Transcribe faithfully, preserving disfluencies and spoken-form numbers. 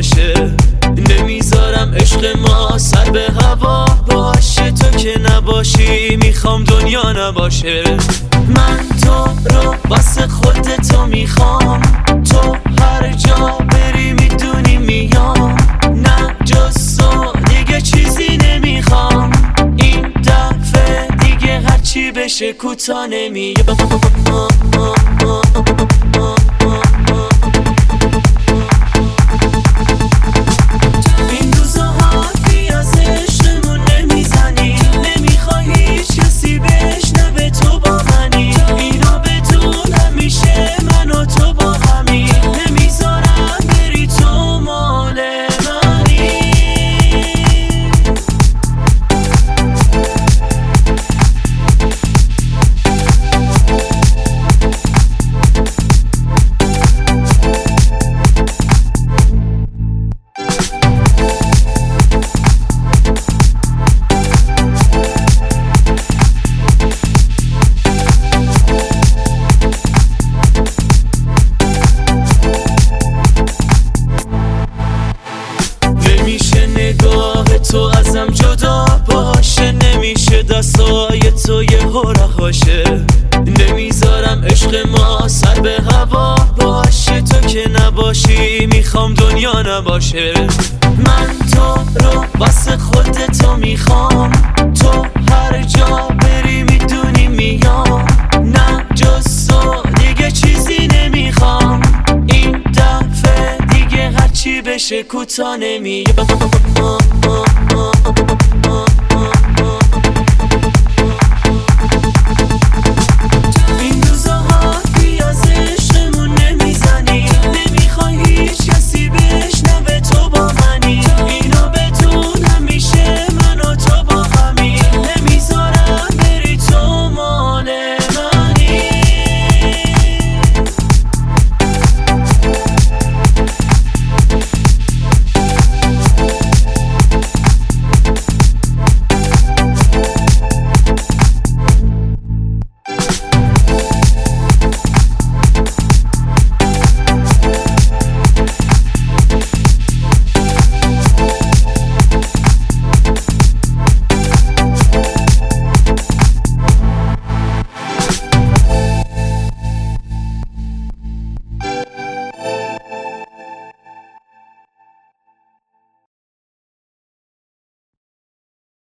باشه. نمیذارم عشق ما سر به هوا باشه، تو که نباشی میخوام دنیا نباشه. من تو رو واسه خودتو میخوام، تو هر جا بری میدونی میام. نه جز تو دیگه چیزی نمیخوام، این دفعه دیگه هرچی بشه کوتا نمیام. نمیشه نگاه تو ازم جدا باشه، نمیشه دستای تو یه رهاشه. نمیذارم عشق ما سر به هوا باشه، تو که نباشی میخوام دنیا نباشه. من تو رو واسه خودتو میخوام، تو هر جا بری میدونی میام. نه جز تو دیگه چیزی نمیخوام، این دفعه دیگه هرچی بشه کوتا نمیام.